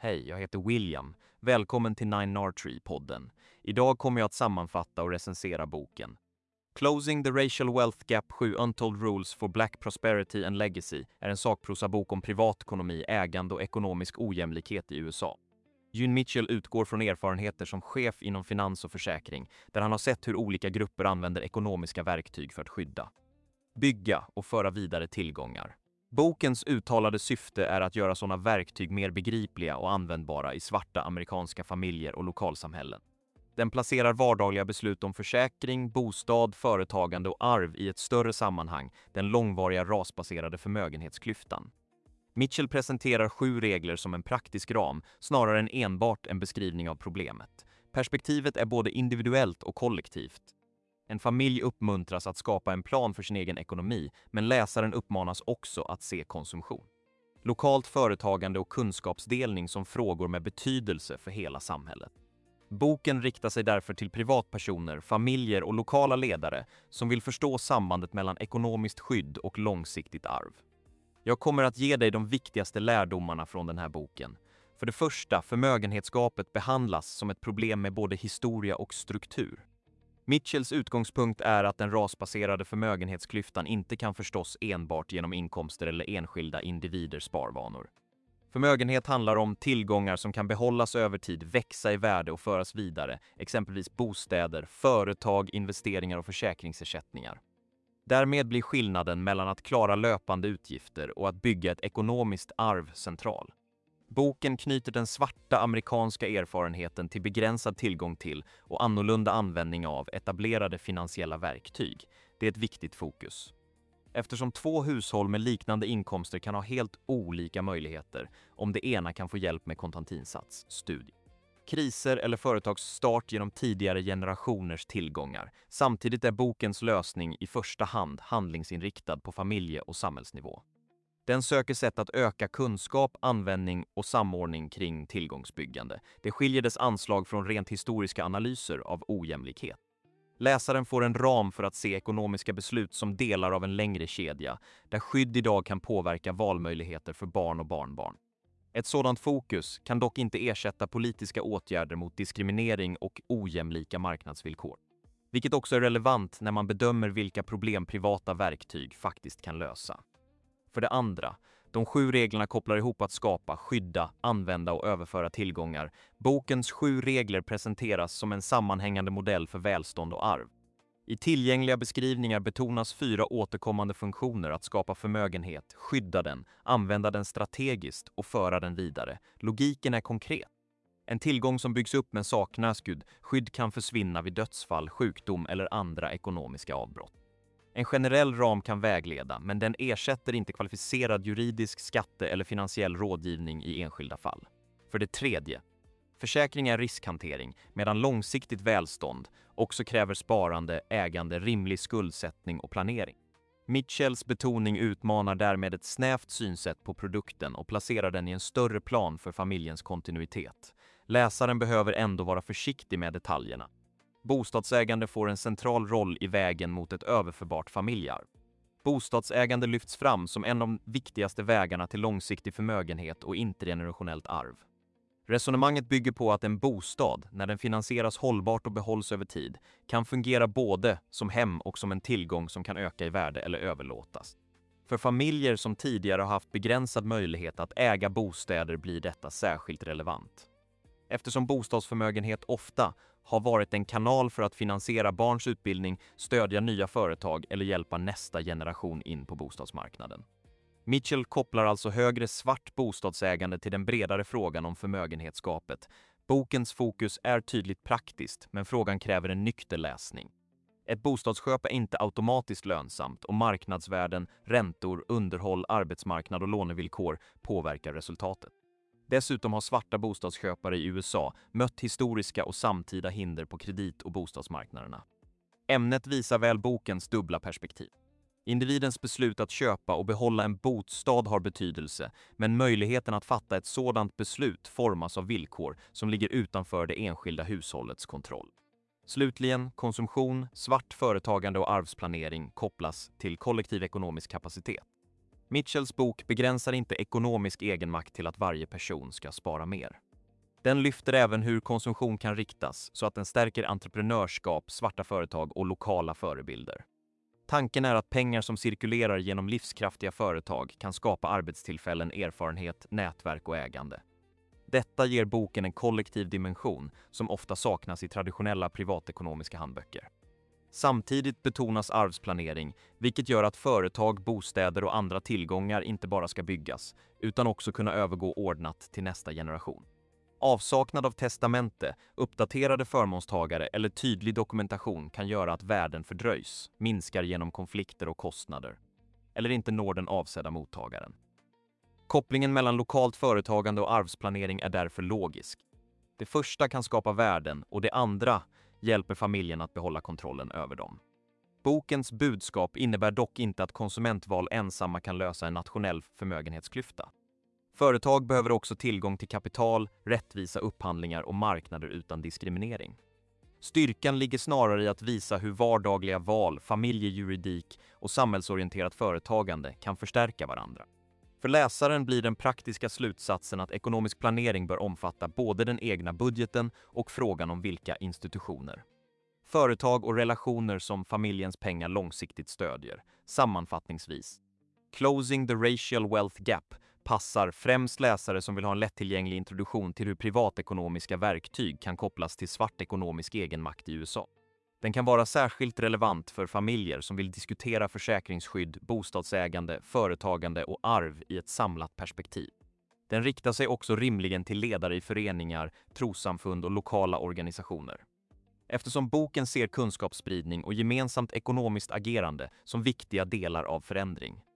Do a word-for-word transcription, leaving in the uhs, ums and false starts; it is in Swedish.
Hej, jag heter William. Välkommen till Nine R Tree-podden. Idag kommer jag att sammanfatta och recensera boken. Closing the Racial Wealth Gap: sju Untold Rules for Black Prosperity and Legacy är en sakprosabok om privatekonomi, ägande och ekonomisk ojämlikhet i U S A. June Mitchell utgår från erfarenheter som chef inom finans och försäkring, där han har sett hur olika grupper använder ekonomiska verktyg för att skydda, bygga och föra vidare tillgångar. Bokens uttalade syfte är att göra sådana verktyg mer begripliga och användbara i svarta amerikanska familjer och lokalsamhällen. Den placerar vardagliga beslut om försäkring, bostad, företagande och arv i ett större sammanhang, den långvariga rasbaserade förmögenhetsklyftan. Mitchell presenterar sju regler som en praktisk ram, snarare än enbart en beskrivning av problemet. Perspektivet är både individuellt och kollektivt. En familj uppmuntras att skapa en plan för sin egen ekonomi, men läsaren uppmanas också att se konsumtion, lokalt företagande och kunskapsdelning som frågor med betydelse för hela samhället. Boken riktar sig därför till privatpersoner, familjer och lokala ledare som vill förstå sambandet mellan ekonomiskt skydd och långsiktigt arv. Jag kommer att ge dig de viktigaste lärdomarna från den här boken. För det första, förmögenhetsgapet behandlas som ett problem med både historia och struktur. Mitchells utgångspunkt är att den rasbaserade förmögenhetsklyftan inte kan förstås enbart genom inkomster eller enskilda individers sparvanor. Förmögenhet handlar om tillgångar som kan behållas över tid, växa i värde och föras vidare, exempelvis bostäder, företag, investeringar och försäkringsersättningar. Därmed blir skillnaden mellan att klara löpande utgifter och att bygga ett ekonomiskt arv central. Boken knyter den svarta amerikanska erfarenheten till begränsad tillgång till och annorlunda användning av etablerade finansiella verktyg. Det är ett viktigt fokus. Eftersom två hushåll med liknande inkomster kan ha helt olika möjligheter om det ena kan få hjälp med kontantinsats, studie, kriser eller företagsstart genom tidigare generationers tillgångar. Samtidigt är bokens lösning i första hand handlingsinriktad på familje- och samhällsnivå. Den söker sätt att öka kunskap, användning och samordning kring tillgångsbyggande. Det skiljer dess anslag från rent historiska analyser av ojämlikhet. Läsaren får en ram för att se ekonomiska beslut som delar av en längre kedja, där skydd idag kan påverka valmöjligheter för barn och barnbarn. Ett sådant fokus kan dock inte ersätta politiska åtgärder mot diskriminering och ojämlika marknadsvillkor, vilket också är relevant när man bedömer vilka problem privata verktyg faktiskt kan lösa. För det andra, de sju reglerna kopplar ihop att skapa, skydda, använda och överföra tillgångar. Bokens sju regler presenteras som en sammanhängande modell för välstånd och arv. I tillgängliga beskrivningar betonas fyra återkommande funktioner: att skapa förmögenhet, skydda den, använda den strategiskt och föra den vidare. Logiken är konkret. En tillgång som byggs upp men saknar skydd, skydd kan försvinna vid dödsfall, sjukdom eller andra ekonomiska avbrott. En generell ram kan vägleda, men den ersätter inte kvalificerad juridisk, skatte- eller finansiell rådgivning i enskilda fall. För det tredje, försäkring är riskhantering, medan långsiktigt välstånd också kräver sparande, ägande, rimlig skuldsättning och planering. Mitchells betoning utmanar därmed ett snävt synsätt på produkten och placerar den i en större plan för familjens kontinuitet. Läsaren behöver ändå vara försiktig med detaljerna. Bostadsägande får en central roll i vägen mot ett överförbart familjearv. Bostadsägande lyfts fram som en av de viktigaste vägarna till långsiktig förmögenhet och intergenerationellt arv. Resonemanget bygger på att en bostad, när den finansieras hållbart och behålls över tid, kan fungera både som hem och som en tillgång som kan öka i värde eller överlåtas. För familjer som tidigare har haft begränsad möjlighet att äga bostäder blir detta särskilt relevant. Eftersom bostadsförmögenhet ofta har varit en kanal för att finansiera barns utbildning, stödja nya företag eller hjälpa nästa generation in på bostadsmarknaden. Mitchell kopplar alltså högre svart bostadsägande till den bredare frågan om förmögenhetsgapet. Bokens fokus är tydligt praktiskt, men frågan kräver en nykter läsning. Ett bostadsköp är inte automatiskt lönsamt och marknadsvärden, räntor, underhåll, arbetsmarknad och lånevillkor påverkar resultatet. Dessutom har svarta bostadsköpare i U S A mött historiska och samtida hinder på kredit- och bostadsmarknaderna. Ämnet visar väl bokens dubbla perspektiv. Individens beslut att köpa och behålla en bostad har betydelse, men möjligheten att fatta ett sådant beslut formas av villkor som ligger utanför det enskilda hushållets kontroll. Slutligen, konsumtion, svart företagande och arvsplanering kopplas till kollektiv ekonomisk kapacitet. Mitchells bok begränsar inte ekonomisk egenmakt till att varje person ska spara mer. Den lyfter även hur konsumtion kan riktas så att den stärker entreprenörskap, svarta företag och lokala förebilder. Tanken är att pengar som cirkulerar genom livskraftiga företag kan skapa arbetstillfällen, erfarenhet, nätverk och ägande. Detta ger boken en kollektiv dimension som ofta saknas i traditionella privatekonomiska handböcker. Samtidigt betonas arvsplanering, vilket gör att företag, bostäder och andra tillgångar inte bara ska byggas, utan också kunna övergå ordnat till nästa generation. Avsaknad av testamente, uppdaterade förmånstagare eller tydlig dokumentation kan göra att värden fördröjs, minskar genom konflikter och kostnader, eller inte når den avsedda mottagaren. Kopplingen mellan lokalt företagande och arvsplanering är därför logisk. Det första kan skapa värden och det andra hjälper familjen att behålla kontrollen över dem. Bokens budskap innebär dock inte att konsumentval ensamma kan lösa en nationell förmögenhetsklyfta. Företag behöver också tillgång till kapital, rättvisa upphandlingar och marknader utan diskriminering. Styrkan ligger snarare i att visa hur vardagliga val, familjejuridik och samhällsorienterat företagande kan förstärka varandra. För läsaren blir den praktiska slutsatsen att ekonomisk planering bör omfatta både den egna budgeten och frågan om vilka institutioner, företag och relationer som familjens pengar långsiktigt stödjer. Sammanfattningsvis, Closing the Racial Wealth Gap passar främst läsare som vill ha en lättillgänglig introduktion till hur privatekonomiska verktyg kan kopplas till svart ekonomisk egenmakt i U S A. Den kan vara särskilt relevant för familjer som vill diskutera försäkringsskydd, bostadsägande, företagande och arv i ett samlat perspektiv. Den riktar sig också rimligen till ledare i föreningar, trossamfund och lokala organisationer. Eftersom boken ser kunskapsspridning och gemensamt ekonomiskt agerande som viktiga delar av förändring,